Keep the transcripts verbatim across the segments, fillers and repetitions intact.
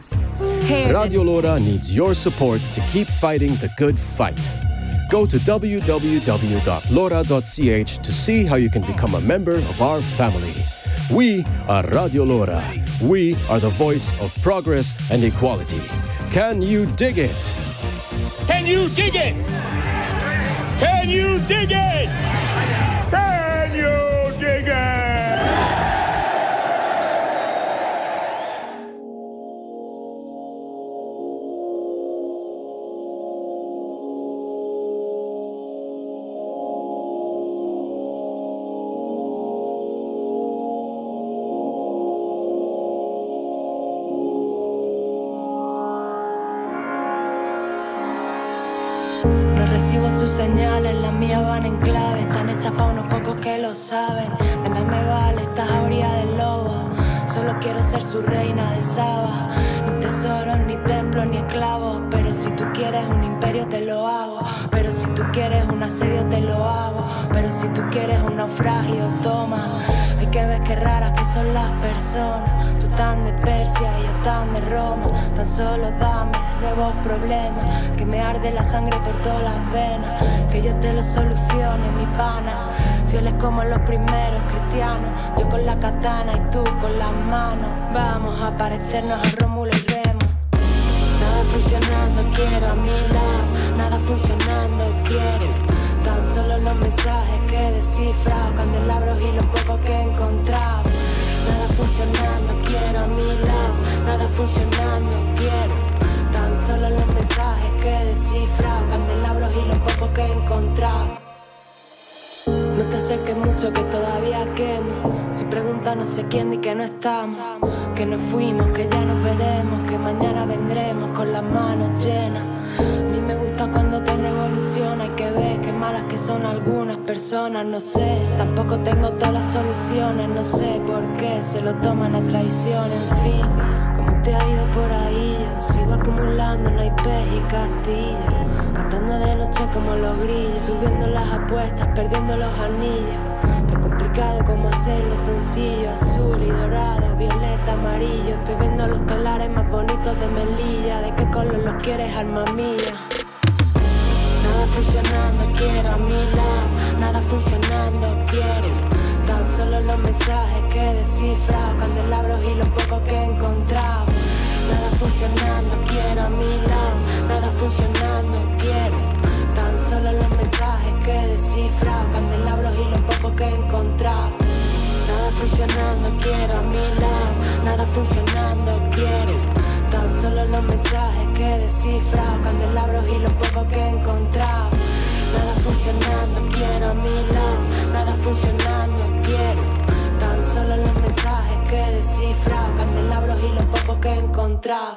songs. Hair Radio Lora needs your support to keep fighting the good fight. Go to w w w dot lora dot c h to see how you can become a member of our family. We are Radio Lora. We are the voice of progress and equality. Can you dig it? Can you dig it? Can you dig it? Can you dig it? Recibo sus señales, las mías van en clave. Están hechas pa' unos pocos que lo saben. De nada me vale esta jauría del lobo. Solo quiero ser su reina de Saba. Ni tesoros, ni templos, ni esclavos. Pero si tú quieres un imperio te lo hago. Pero si tú quieres un asedio te lo hago. Pero si tú quieres un naufragio, toma. Hay que ver qué raras que son las personas. Tú tan de Persia y yo tan de Roma. Tan solo dame nuevos problemas. Que me arde la sangre por todas las venas. Que yo te lo solucione, mi pana. Fieles como los primeros cristianos. Yo con la katana y tú con las manos. Vamos a parecernos a Rómulo y Remo. Nada funcionando, quiero a mi lado. Nada funcionando, quiero. Tan solo los mensajes que he descifrado. Candelabros y los pocos que he encontrado. Nada funcionando, quiero a mi lado. Nada funcionando, quiero. Tan solo los mensajes que he descifrado. Candelabros y los pocos que he encontrado. No te acerques mucho que todavía quemo. Si preguntas no sé quién ni que no estamos. Que nos fuimos, que ya nos veremos. Que mañana vendremos con las manos llenas. A mí me gusta cuando te revoluciona y que ves que malas que son algunas personas. No sé, tampoco tengo todas las soluciones. No sé por qué se lo toman a traición. En fin, ¿cómo te ha ido por ahí? Yo sigo acumulando naipes y castillos. Cantando de noche como los grillos. Subiendo las apuestas, perdiendo los anillos. Tan complicado como hacerlo sencillo. Azul y dorado, violeta, amarillo. Te vendo los telares más bonitos de Melilla. ¿De qué color los quieres, alma mía? Nada funcionando, quiero a mi lado. Nada funcionando, quiero. Tan solo los mensajes que he descifrado. Candelabros y los pocos que he encontrado. Nada funcionando, quiero a mi lado. Nada funcionando, quiero. Tan solo los mensajes que he descifrado. Candelabros y los pocos que he encontrado. Nada funcionando, quiero a mi lado. Nada funcionando, quiero. Tan solo los mensajes que he descifrado. Candelabros y los pocos que he encontrado. Nada funcionando, quiero a mi lado. Nada funcionando, quiero. Tan solo los mensajes que he descifrado. Candelabros y los pocos que he encontrado.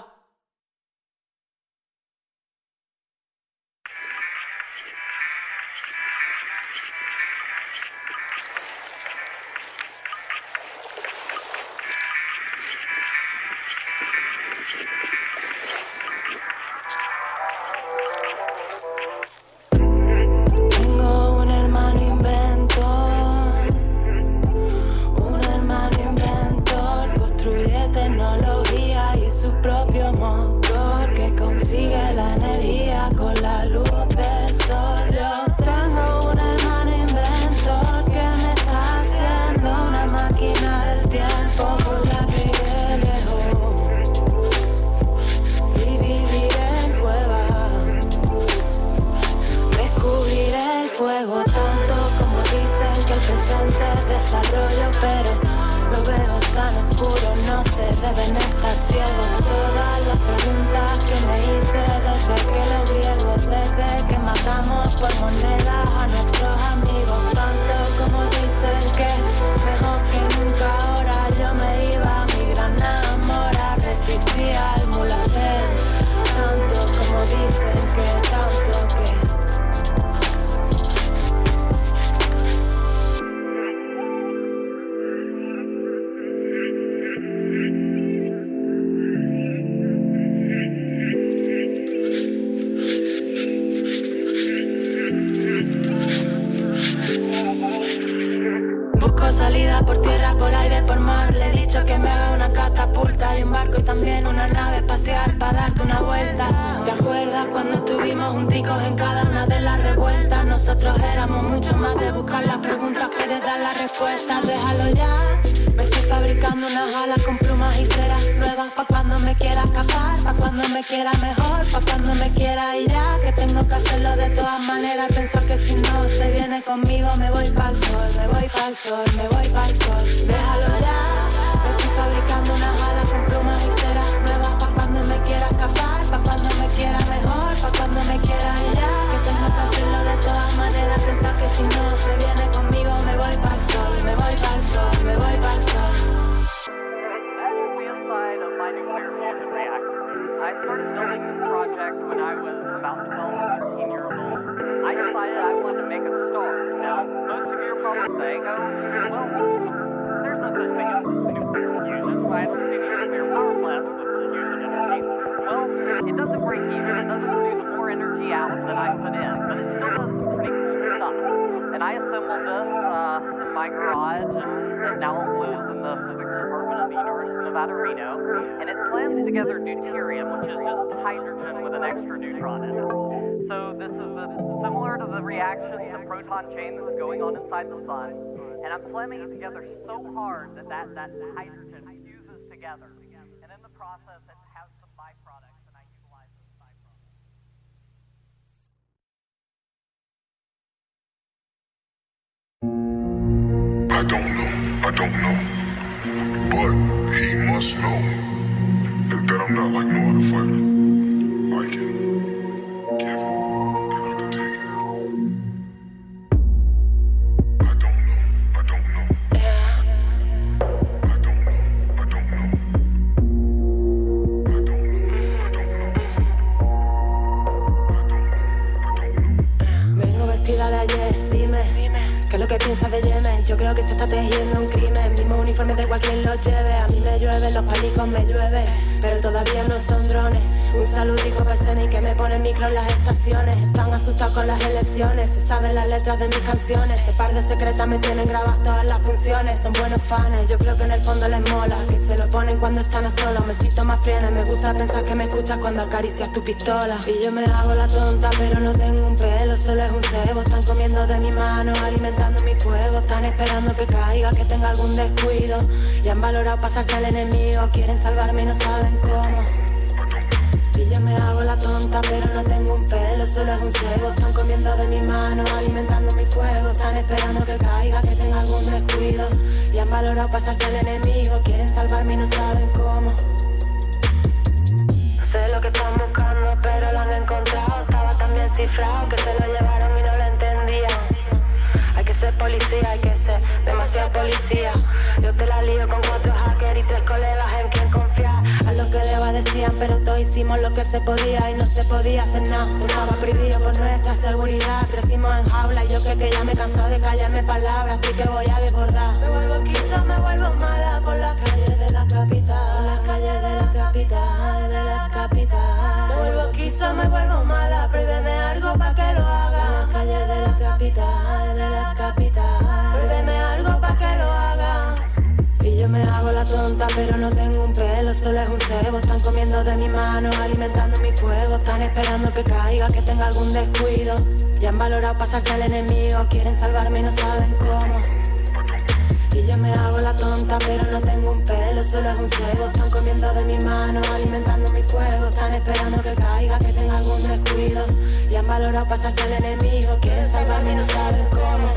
Salida por tierra, por aire, por mar. Le he dicho que me haga una catapulta y un barco y también una nave espacial. estábamos junticos en cada una de las revueltas. Nosotros éramos mucho más de buscar las preguntas que de dar las respuestas. Déjalo ya, me estoy fabricando unas alas con plumas y ceras nuevas pa' cuando me quiera escapar, pa' cuando me quiera mejor, pa' cuando me quiera y ya, que tengo que hacerlo de todas maneras. Pienso que si no se viene conmigo me voy pa'l sol, me voy pa'l sol, me voy pa'l sol. Déjalo ya, me estoy fabricando unas alas con plumas y ceras nuevas pa' cuando me quiera escapar, pa' cuando me quiera mejor, pa' cuando me quiera y ya, que tengo que hacerlo de todas maneras. Pienso que si no se viene conmigo me voy pa'l sol, me voy pa'l sol, me voy pa'l sol. I started building this project when I was about twelve, thirteen years old. I decided I wanted to make a star. Now, most of you are probably saying, oh, well, there's no such thing as nuclear fusion. Why don't you nuclear power plants with fusion energy? Well, it doesn't break even. It doesn't produce more energy out than I put in, but it still does some pretty cool stuff. And I assembled this uh, in my garage, and it now lives in the physics department of the University of Nevada, Reno, and it slams together deuterium, which is just hydrogen with an extra neutron in it. So this is a, similar to the reaction, the proton chain that's going on inside the sun, and I'm slamming it together so hard that that, that hydrogen fuses together, and in the process it has some byproducts, and I utilize those byproducts. I don't know, I don't know, but he must know that, that I'm not like no other fighter. I can give it, and I can take it. I don't know, I don't know. I don't know, I don't know. I don't know, I don't know. I don't know, I don't know. Vengo vestida de ayer, dime, ¿qué es lo que piensas de Yemen? Yo creo que se está tejiendo un crimen. Mismo uniforme de igual quien lo lleve. A mí me llueve, los palicos me llueven, pero todavía no son drones. Un saludico para el C N I que me pone micro en las estaciones. Están asustados con las elecciones, se saben las letras de mis canciones. Ese par de secretas me tienen grabadas todas las funciones. Son buenos fans, yo creo que en el fondo les mola, que se lo ponen cuando están a solas. Me siento más frienes, me gusta pensar que me escuchas cuando acaricias tu pistola. Y yo me hago la tonta, pero no tengo un pelo, solo es un cebo. Están comiendo de mi mano, alimentando mi fuego. Están esperando que caiga, que tenga algún descuido. Y han valorado pasarse al enemigo. Quieren salvarme y no saben cómo. Y yo me hago la tonta, pero no tengo un pelo, solo es un cebo. Están comiendo de mi mano, alimentando mi fuego. Están esperando que caiga, que tenga algún descuido. Y han valorado pasarse al enemigo. Quieren salvarme y no saben cómo. No sé lo que están buscando, pero lo han encontrado. Estaba tan bien cifrado que se lo llevaron y no lo entendían. Hay que ser policía, hay que ser demasiado policía. Yo te la lío con cuatro hackers y tres colegas en quien confiar. A lo que deba decían, pero todos hicimos lo que se podía y no se podía hacer nada. Estaba prohibido por nuestra seguridad. Crecimos en jaula y yo que, que ya me he cansado de callarme palabras. Estoy que voy a desbordar. Me vuelvo quiso, me vuelvo mala por las calles de la capital. Por las calles de la capital, de la capital. Me vuelvo quiso, me vuelvo mala. Prohíbeme algo pa' que lo haga. Por las calles de la capital, de la capital. Prohíbeme algo pa' que lo haga. Y yo me hago la tonta, pero no tengo un pelo, solo es un cebo. Están comiendo de mi mano, alimentando mi fuego. Están esperando que caiga, que tenga algún descuido. Ya han valorado pasarse al enemigo. Quieren salvarme y no saben cómo. Y yo me hago la tonta, pero no tengo un pelo, solo es un cebo. Están comiendo de mi mano, alimentando mi fuego. Están esperando que caiga, que tenga algún descuido. Y han valorado pasarse al enemigo. Quieren salvarme y no saben cómo.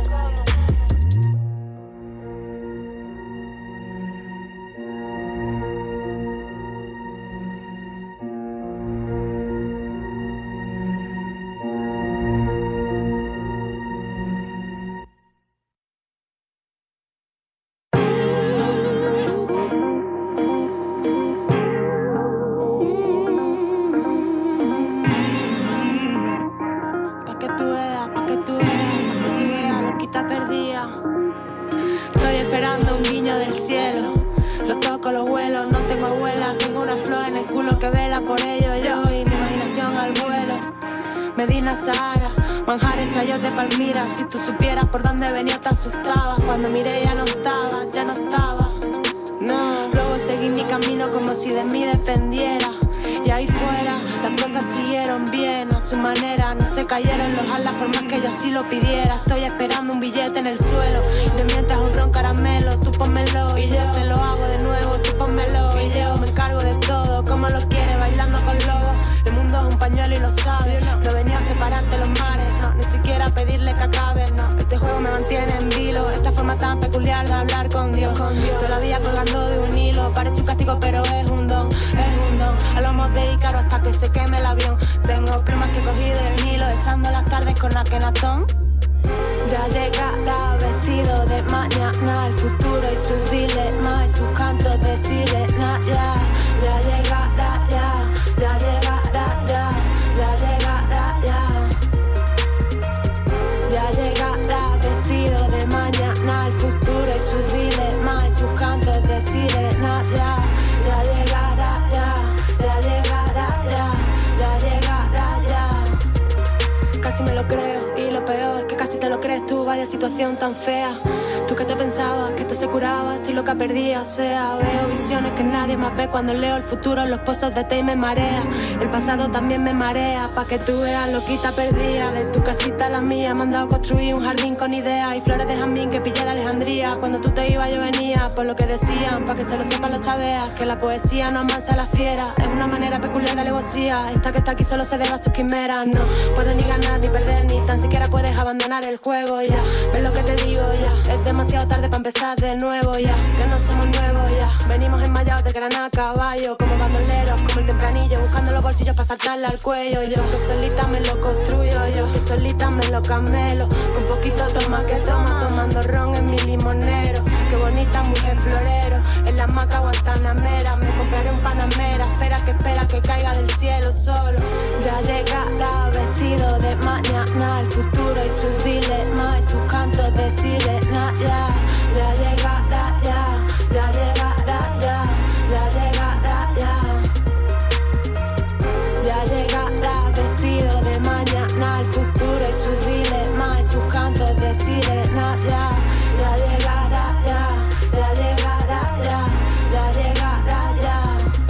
Medina Sahara, Manjares, Trayos de Palmira. Si tú supieras por dónde venía te asustabas. Cuando miré ya no estaba, ya no estaba. No, luego seguí mi camino como si de mí dependiera. Y ahí fuera las cosas siguieron bien a su manera. No se cayeron los alas por más que yo así lo pidiera. Estoy esperando un billete en el suelo y te mientas un ron caramelo. Tú pónmelo y yo te lo hago de nuevo. Tú pónmelo y yo me encargo de todo. Como lo quiere, bailando con lobos. El mundo es un pañuelo y lo sabes. No venía a separarte los mares, no, ni siquiera a pedirle que acabe, no. Este juego me mantiene en vilo, esta forma tan peculiar de hablar con Dios, con Dios. Todavía colgando de un hilo, parece un castigo pero es un don, es un don. Hablamos de Ícaro hasta que se queme el avión. Tengo plumas que cogí del Nilo, echando las tardes con Akenatón. Ya llegará vestido de mañana el futuro y sus dilemas y sus cantos de sirena. Ya, ya llegará, ya, ya llegará, ya, ya llegará, ya. Ya llegará vestido de mañana el futuro y sus dilemas y sus cantos de sirena. Ya, ya llegará, ya, ya llegará, ya, ya llegará, ya. Casi me lo creo y lo peor es que casi te lo crees tú, vaya situación tan fea. Tú que te pensabas que esto se curaba, estoy loca perdida, o sea, veo visiones que nadie más ve cuando leo el futuro en los pozos de té y me marea. El pasado también me marea, pa' que tú veas loquita perdida. De tu casita a la mía me han dado construir un jardín con ideas y flores de jazmín que pillé de Alejandría. Cuando tú te ibas yo venía, por lo que decían, pa' que se lo sepan los chaveas, que la poesía no amansa a la fiera, es una manera peculiar de alevosía. Esta que está aquí solo se debe a sus quimeras, no puedes ni ganar ni perder, ni tan siquiera puedes abandonar el juego ya. ¿Ves lo que te digo ya? Es demasiado tarde para empezar de nuevo ya, que no somos nuevos ya. Venimos enmayados de grana a caballo, como bandoleros, como el tempranillo, buscando los bolsillos para sacarle al cuello. Yo que solita me lo construyo, yo que solita me lo camelo, con poquito toma que toma, tomando ron en mi limonero. Qué bonita mujer florero, en la hamaca guantanamera. Me compraré un panamera, espera que espera que caiga del cielo solo. Ya llegará vestido de mañana el futuro y sus dilemas y sus cantos de sirena. Ya, ya llegará, ya, ya llegará, ya, ya llegará, ya. Ya llegará vestido de mañana el futuro y sus dilemas y sus cantos de sirena. Ya, ya llegará, ya, ya llegará, ya, ya llegará, ya.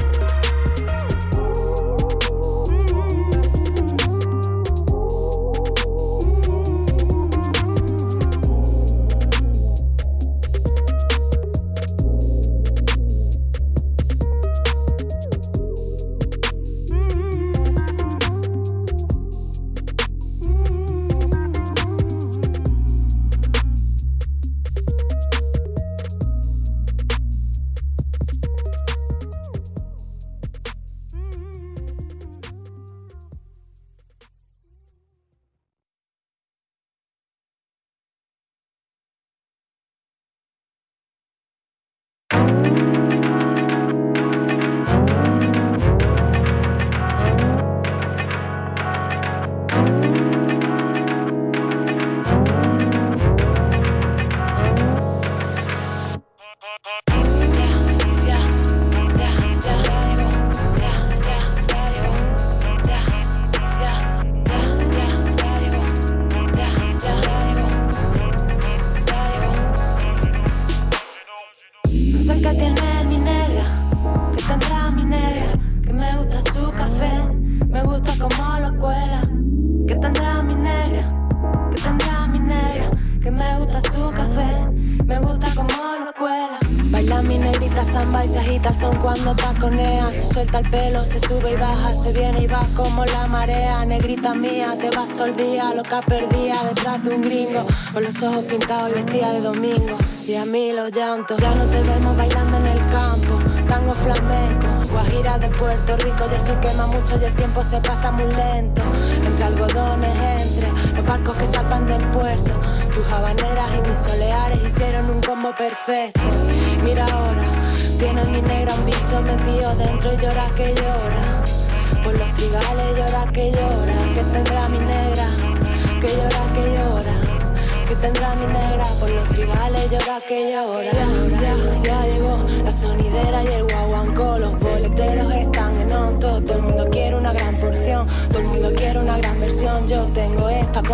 El pelo se sube y baja, se viene y va como la marea. Negrita mía, te vas todo el día, loca perdida detrás de un gringo, con los ojos pintados y vestida de domingo. Y a mí los llantos, ya no te vemos bailando en el campo. Tango flamenco, guajira de Puerto Rico, y el sol quema mucho y el tiempo se pasa muy lento. Entre algodones, entre los barcos que salpan del puerto, tus habaneras y mis soleares hicieron un combo perfecto. Mira ahora, tiene mi negra un bicho metido dentro y llora que llora. Por los trigales llora que llora. Que tendrá mi negra, que llora que llora. Que tendrá mi negra, por los trigales llora que llora. Ya, ya, ya llegó la sonidera y el guaguancó. Los boleteros están en onto. Todo el mundo quiere una gran porción, todo el mundo quiere una gran versión. Yo tengo esta con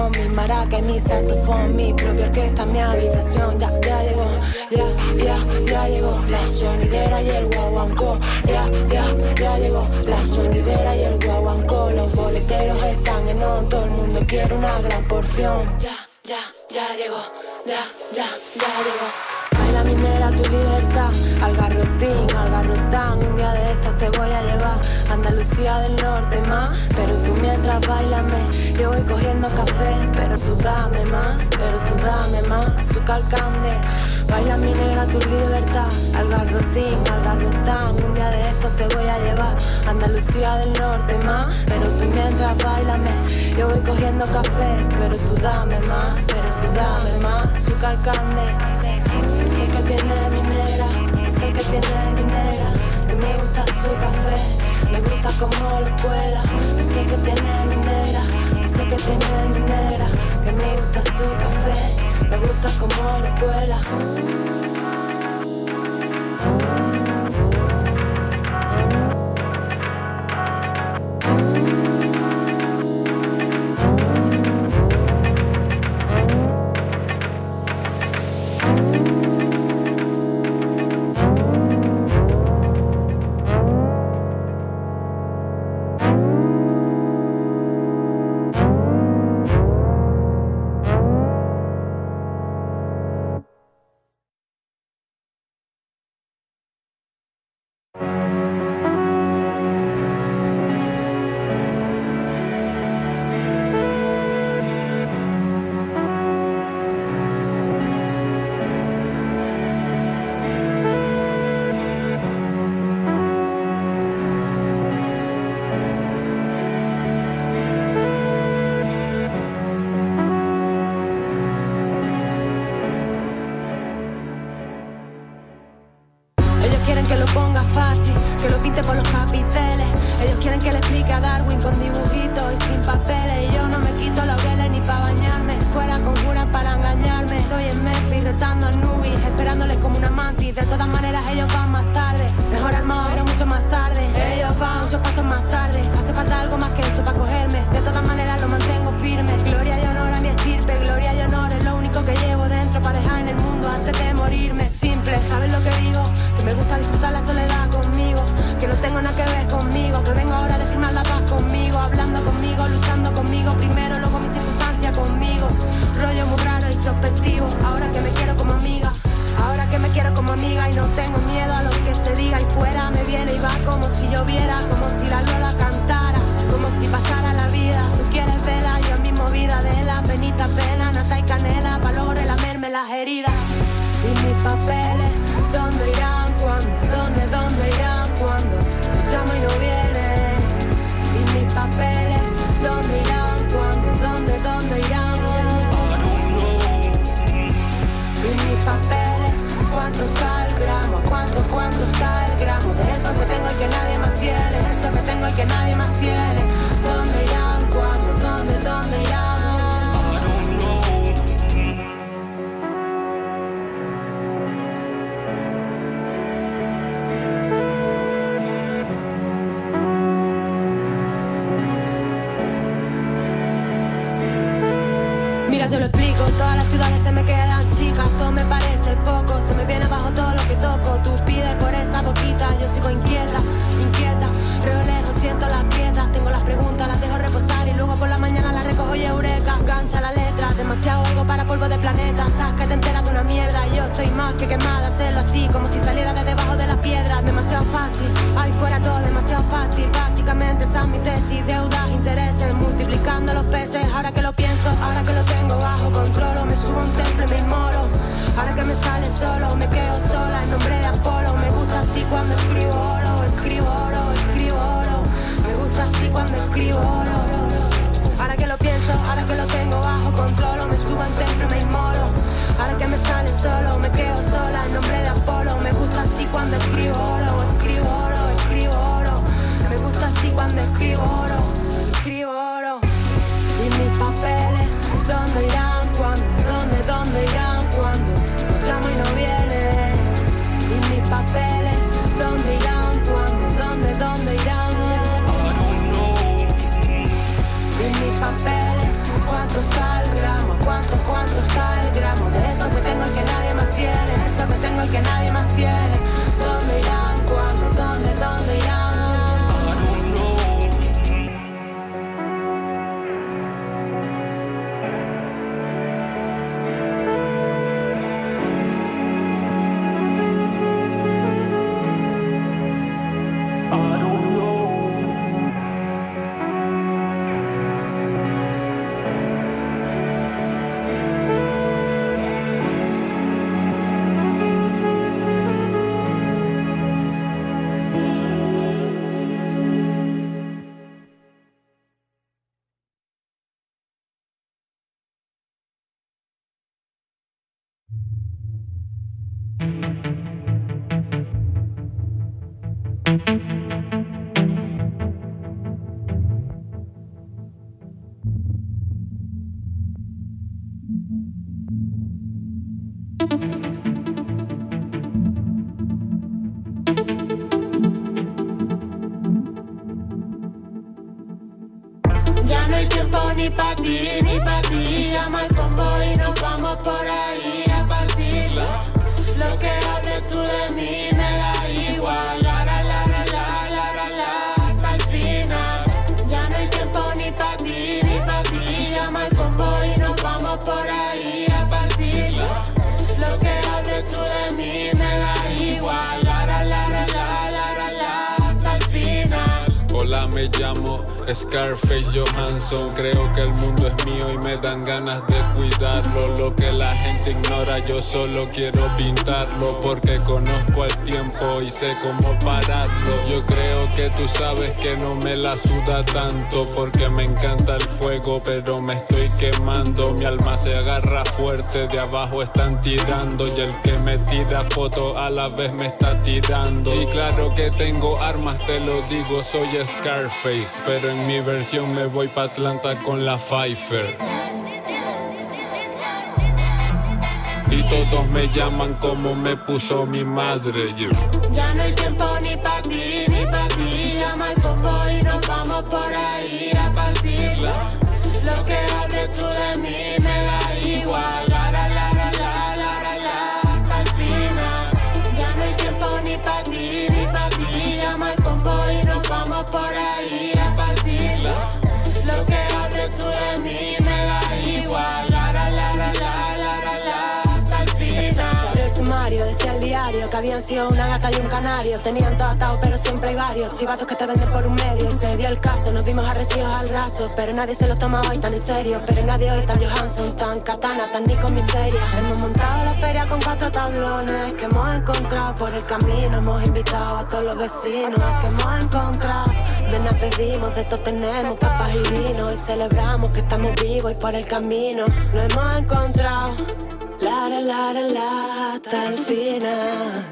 con mi maraca y mi saxofón, mi propia orquesta en mi habitación. Ya, ya llegó, ya, ya, ya llegó la sonidera y el guaguancó. Ya, ya, ya llegó la sonidera y el guaguancó. Los boleteros están en on, todo el mundo quiere una gran porción. Ya, ya, ya llegó, ya, ya, ya llegó. Baila minera tu libertad, al garrotín, al garrotán. Un día de estos te voy a llevar a Andalucía del norte más. Pero tú mientras bailame, yo voy cogiendo café. Pero tú dame más, pero tú dame más. Azúcar cande, baila minera tu libertad, al garrotín, al garrotán. Un día de estos te voy a llevar a Andalucía del norte más. Pero tú mientras bailame, yo voy cogiendo café. Pero tú dame más, pero tú dame más. Azúcar cande. Sé que tiene minera, sé que tiene minera, que me gusta su café, me gusta como lo cuela. Sé que tiene minera, sé que tiene minera, que me gusta su café, me gusta como lo cuela. Que lo ponga fácil, que lo pinte por los capiteles. Ellos quieren que le explique a Darwin con dibujitos y sin papeles. Y yo no me quito laureles ni pa' bañarme. Fuera conjuran para engañarme. Estoy en Memphis retando a Nubis, esperándoles como una mantis. De todas maneras ellos van más tarde. Mejor armado pero mucho más tarde. Ellos van muchos pasos más tarde. Hace falta algo más que eso para cogerme. De todas maneras lo mantengo firme. Gloria y honor a mi estirpe. Gloria y honor es lo único que llevo dentro para dejar en el mundo antes de morirme. Simple, ¿sabes lo que digo? Que me gusta disfrutar la soledad conmigo, que no tengo nada que ver conmigo, que vengo ahora de firmar la paz conmigo, hablando conmigo, luchando conmigo, primero luego mi circunstancia conmigo, rollo muy raro, introspectivo, ahora que me quiero como amiga, ahora que me quiero como amiga y no tengo miedo a lo que se diga y fuera me viene y va como si lloviera, como si la Lola cantara, como si pasara la vida, tú quieres vela, yo en mi movida de la penita pena, nata y canela, pa' luego relamerme las heridas. Y mis papeles, ¿dónde irán? ¿Cuándo? ¿Dónde? ¿Dónde irán? ¿Cuándo? Me llamo y no viene. Y mis papeles, ¿dónde irán? ¿Cuándo? ¿Dónde? ¿Dónde irán? Y mis papeles, ¿cuánto está el gramo? ¿Cuánto, cuánto está el gramo? De eso que tengo y que nadie más tiene. Eso que tengo y que nadie más tiene. ¿Dónde irán? ¿Cuándo? ¿Dónde? ¿Dónde irán? Mira, te lo explico, todas las ciudades se me quedan chicas, todo me parece poco, se me viene abajo todo lo que toco, tú pides por esa boquita, yo sigo inquieta, inquieta, pero lejos siento las piedras, tengo las preguntas, las dejo reposar y luego por la mañana las recojo y eureka, gancha la letra, demasiado algo para polvo de planeta, estás que te enteras de una mierda, yo estoy más que quemada, hacerlo así, como si saliera de debajo de las piedras, demasiado fácil, ahí fuera todo demasiado fácil, básicamente esa es mi tesis, deudas, intereses, multiplicando los peces, ahora que lo pienso, ahora que lo tengo bajo control, me subo a un templo y me inmolo, ahora que me sale solo, me quedo sola en nombre de Apolo, me gusta así cuando escribo oro, escribo oro, escribo oro, me gusta así cuando escribo oro, ahora que lo pienso, ahora que lo tengo bajo control, me subo a un templo y me inmolo, ahora que me sale solo, me quedo sola en nombre de Apolo, me gusta así cuando escribo oro, escribo oro, escribo oro, me gusta Ya no hay tiempo ni pa' ti, ni pa' ti. Llama al combo y nos vamos por ahí a partir. Lo que hables tú de mí me da igual. La, la, la, la, la, la, la, la, hasta el final. Ya no hay tiempo ni pa' ti, ni pa' ti. Llama al combo y nos vamos por ahí a partir. Lo que hables tú de mí me da igual. La, la, la, la, la, la, la, la, hasta el final. Hola, me llamo Scarface Johansson. Creo que el mundo es mío y me dan ganas de cuidarlo. Lo que la gente ignora, yo solo quiero pintarlo. Porque conozco el tiempo y sé cómo pararlo. Yo creo que tú sabes que no me la suda tanto, porque me encanta el fuego, pero me estoy quemando. Mi alma se agarra fuerte, de abajo están tirando. Y el que me tira foto a la vez me está tirando. Y claro que tengo armas, te lo digo, soy Scarface, pero en mi versión me voy pa' Atlanta con la Pfeiffer. Y todos me llaman como me puso mi madre, yeah. Ya no hay tiempo ni pa' ti, ni pa' ti. Llama al combo y nos vamos por ahí a partir. Lo que hables tú de mí me da igual. La, la, la, la, la, la, la, la, hasta el final. Ya no hay tiempo ni pa' ti, ni pa' ti. Llama al combo y nos vamos por ahí a partir. Lo que hables tú de mí me da igual. La, la, la, la, la, la, la, la, hasta el final. Abrió el sumario, decía el diario que habían sido una gata y un canario. Tenían todo atado, pero siempre hay varios chivatos que te venden por un medio. Y se dio el caso, nos vimos arrecidos al raso, pero nadie se lo tomaba hoy tan en serio. Pero nadie hoy tan Johansson, tan katana, tan ni con miseria. Hemos montado la feria con cuatro tablones que hemos encontrado por el camino. Hemos invitado a todos los vecinos que hemos encontrado. De nada pedimos, de todo tenemos papas y vino. Y celebramos que estamos vivos y por el camino lo hemos encontrado. La, la, la, la, la, hasta el final.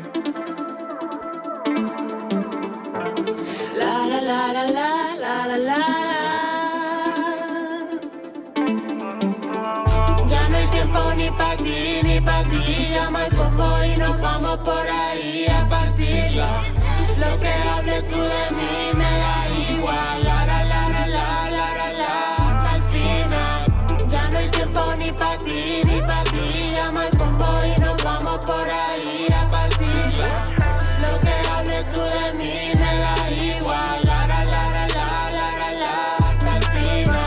La, la, la, la, la, la, la, la. Ya no hay tiempo ni pa' ti, ni pa' ti. Llama al combo y nos vamos por ahí a partir. Lo que hables tú de mí me da igual. La, la, la, la, la, la, la, la, hasta el final. Ya no hay tiempo ni pa' ti, ni pa' ti. Llama al combo y nos vamos por ahí a partir. Lo que hables tú de mí me da igual. La, la, la, la, la, la, la, la, hasta el final.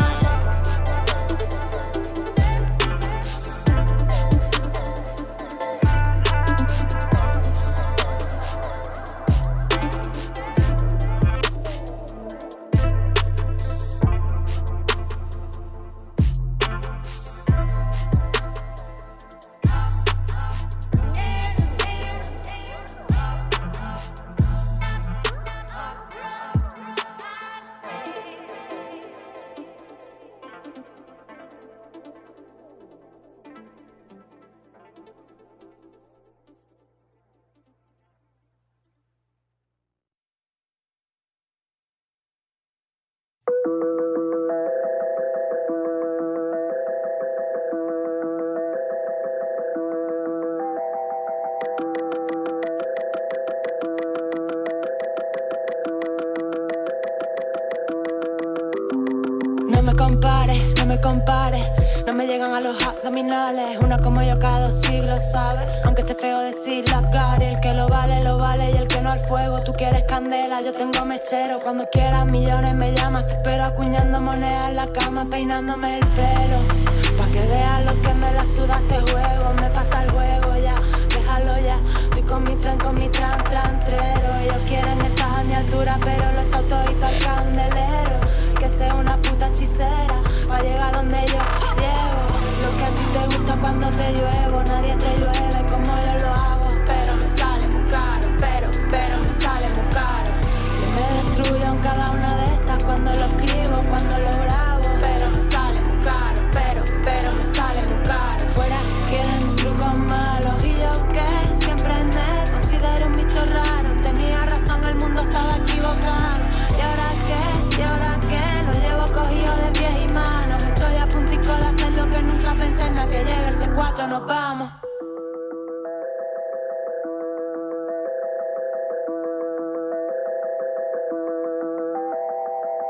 No me compares, no me compares, no me llegan a los abdominales. Una como yo cada dos siglos, ¿sabes? Aunque esté feo decir la cara, el que lo vale, lo vale y el que no al fuego. Tú quieres candela, yo tengo mechero. Cuando quieras millones me llamas, te espero acuñando monedas en la cama, peinándome el pelo. Pa' que veas lo que me la suda este juego. Me pasa el juego ya, déjalo ya. Estoy con mi tren, con mi tran, trantrero. Ellos quieren estar a mi altura, pero lo he echado todito al candelero. Que sea una puta hechicera pa' llegar donde yo llego. Lo que a ti te gusta cuando te lluevo, nadie te llueve como yo lo hago. Pero me sale muy caro, pero, pero me sale muy caro. Yo me destruyo en cada una de estas cuando lo escribo, cuando lo grabo. Pero me sale muy caro, pero, pero me sale muy caro. Fuera quieren trucos malos y yo que siempre me considero un bicho raro. Tenía razón, el mundo estaba equivocado. ¿Y ahora qué? ¿Y ahora qué? Lo llevo cogido de pies y manos. Estoy a puntico de hacer lo que nunca pensé. En la que llegue el C cuatro nos vamos.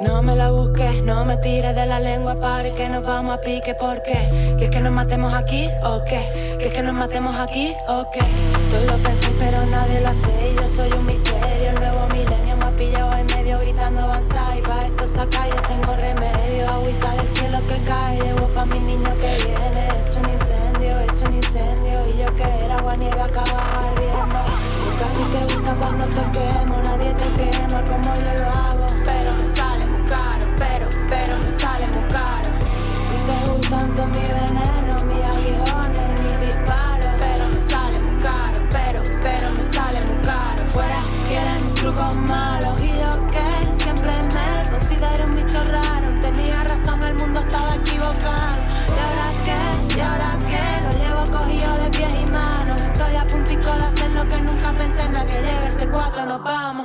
No me la busques, no me tires de la lengua, pare que nos vamos a pique. ¿Por qué? ¿Que es que nos matemos aquí o qué? ¿Que es que nos matemos aquí o qué? Tú lo pensé pero nadie lo hace y yo soy un misterio. El nuevo milenio me ha pillado en medio gritando avanzar y pa' eso saca yo tengo remedio. Agüita del cielo que cae, llevo pa' mi niño que viene. He hecho un incendio, he hecho un incendio y yo que era agua nieve acaba ardiendo. Porque a ti te gusta cuando te quemo, nadie te quema como yo lo hago, pero me sale muy caro, pero, pero me sale muy caro. A ti te gustan tanto mi veneno, mis aguijones, mis disparos, pero me sale muy caro, pero, pero me sale muy caro. Fuera quieren trucos malos y yo que siempre me considero un bicho raro. Tenía razón, el mundo estaba equivocado. ¿Y ahora qué? ¿Y ahora qué? Lo llevo cogido de pies y manos. Estoy a puntico de hacer lo que nunca pensé. En la que llegue el C cuatro nos vamos.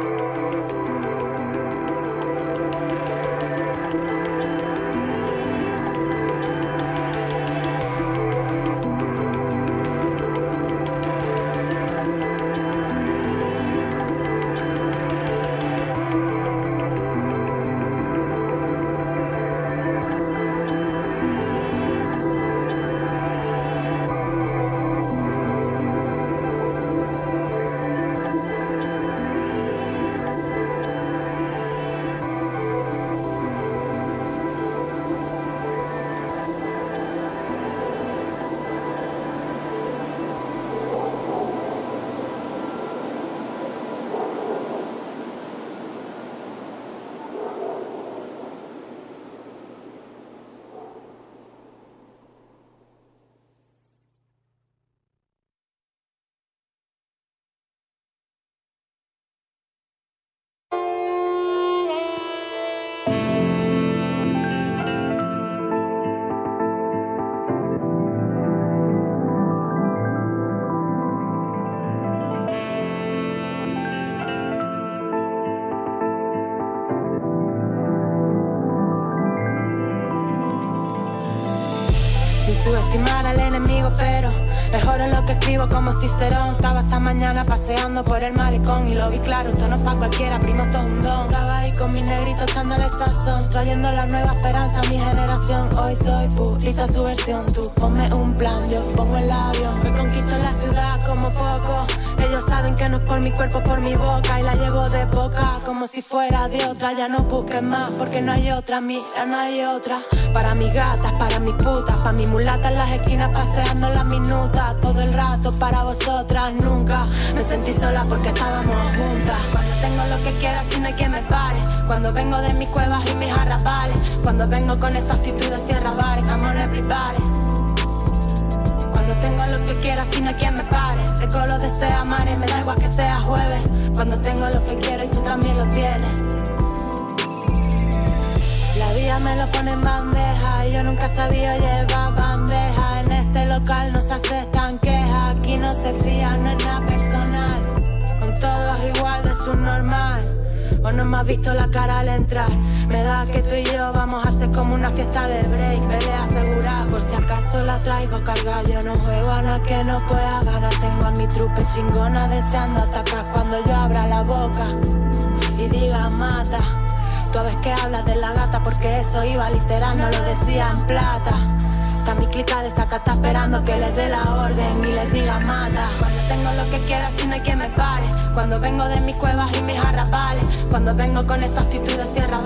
Subestimar al enemigo, pero es oro lo que escribo como Cicerón. Estaba esta mañana paseando por el malecón y lo vi claro, esto no es pa' cualquiera, primo, esto es un don. Estaba ahí con mi negrito echándole sazón, trayendo la nueva esperanza a mi generación. Hoy soy purita su versión, tú ponme un plan, yo pongo el avión. Me conquisto la ciudad como poco, ellos saben que no es por mi cuerpo, por mi boca. Y la llevo de boca como si fuera de otra. Ya no busquen más porque no hay otra, mira, no hay otra. Para mis gatas, para mis putas, para mi mulata en las esquinas paseando las minutas. Todo el rato para vosotras, nunca me sentí sola porque estábamos juntas. Cuando tengo lo que quiero así no hay quien me pare. Cuando vengo de mis cuevas y mis arrabales. Cuando vengo con esta actitud de cierra bares, come on everybody. Cuando tengo lo que quiero así no hay quien me pare. De color desea mares, me da igual que sea jueves. Cuando tengo lo que quiero y tú también lo tienes. La vida me lo pone en bandeja y yo nunca sabía llevar bandeja. En este local no se aceptan quejas, aquí no se fía, no es nada personal. Con todos igual de su normal. O no me has visto la cara al entrar. Me da que tú y yo vamos a hacer como una fiesta de break. Pelea asegurada, por si acaso la traigo cargada. Yo no juego a nada que no pueda ganar. Tengo a mi trupe chingona deseando atacar cuando yo abra la boca y diga mata. Tú ves que hablas de la gata porque eso iba literal, no lo decía en plata. Está mi clica de saca, está esperando que les dé la orden y les diga mata. Cuando tengo lo que quiero así no hay quien me pare. Cuando vengo de mis cuevas y mis arrabales. Cuando vengo con esta actitud de cierra